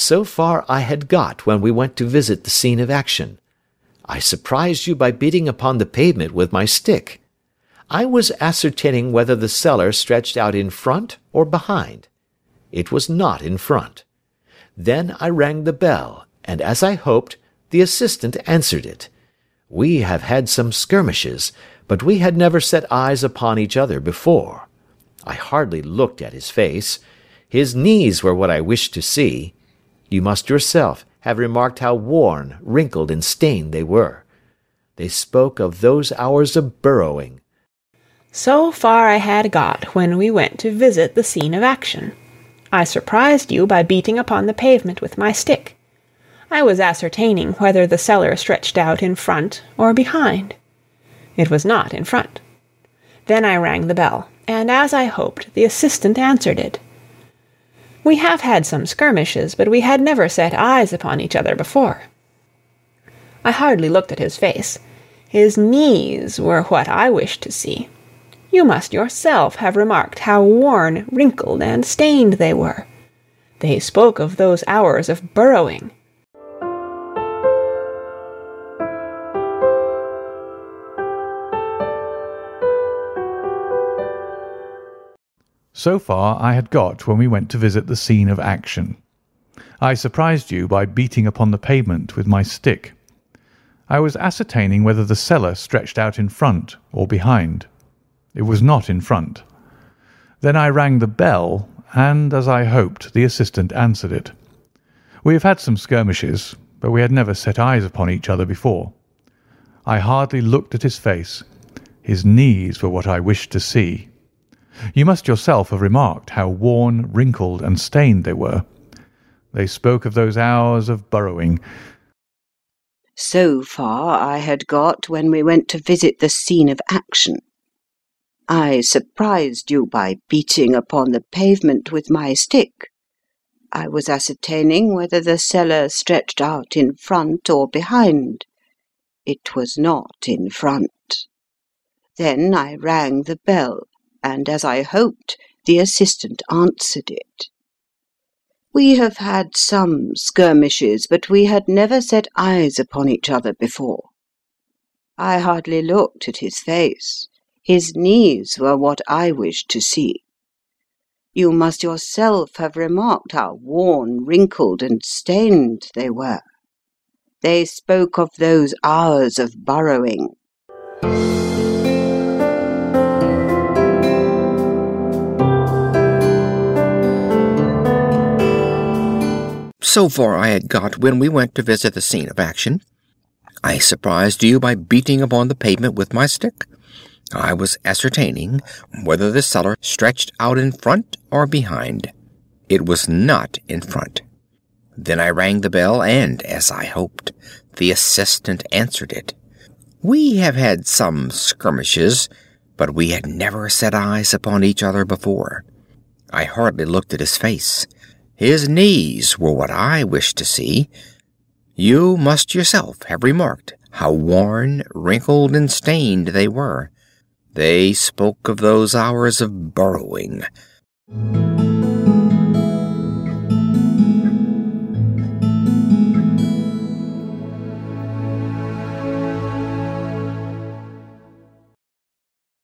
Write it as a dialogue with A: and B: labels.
A: So far I had got when we went to visit the scene of action. I surprised you by beating upon the pavement with my stick. I was ascertaining whether the cellar stretched out in front or behind. It was not in front. Then I rang the bell, and as I hoped, the assistant answered it. We have had some skirmishes, but we had never set eyes upon each other before. I hardly looked at his face. His knees were what I wished to see. You must yourself have remarked how worn, wrinkled, and stained they were. They spoke of those hours of burrowing.
B: So far I had got when we went to visit the scene of action. I surprised you by beating upon the pavement with my stick. I was ascertaining whether the cellar stretched out in front or behind. It was not in front. Then I rang the bell, and as I hoped, the assistant answered it. We have had some skirmishes, but we had never set eyes upon each other before. I hardly looked at his face. His knees were what I wished to see. You must yourself have remarked how worn, wrinkled, and stained they were. They spoke of those hours of burrowing.
C: So far I had got when we went to visit the scene of action. I surprised you by beating upon the pavement with my stick. I was ascertaining whether the cellar stretched out in front or behind. It was not in front. Then I rang the bell, and, as I hoped, the assistant answered it. We have had some skirmishes, but we had never set eyes upon each other before. I hardly looked at his face. His knees were what I wished to see. You must yourself have remarked how worn, wrinkled, and stained they were. They spoke of those hours of burrowing.
D: So far I had got when we went to visit the scene of action. I surprised you by beating upon the pavement with my stick. I was ascertaining whether the cellar stretched out in front or behind. It was not in front. Then I rang the bell, and as I hoped, the assistant answered it. We have had some skirmishes, but we had never set eyes upon each other before. I hardly looked at his face. His knees were what I wished to see. You must yourself have remarked how worn, wrinkled, and stained they were. They spoke of those hours of burrowing.
E: So far I had got when we went to visit the scene of action. I surprised you by beating upon the pavement with my stick. I was ascertaining whether the cellar stretched out in front or behind. It was not in front. Then I rang the bell, and, as I hoped, the assistant answered it. We have had some skirmishes, but we had never set eyes upon each other before. I hardly looked at his face. His knees were what I wished to see. You must yourself have remarked how worn, wrinkled, and stained they were. They spoke of those hours of burrowing.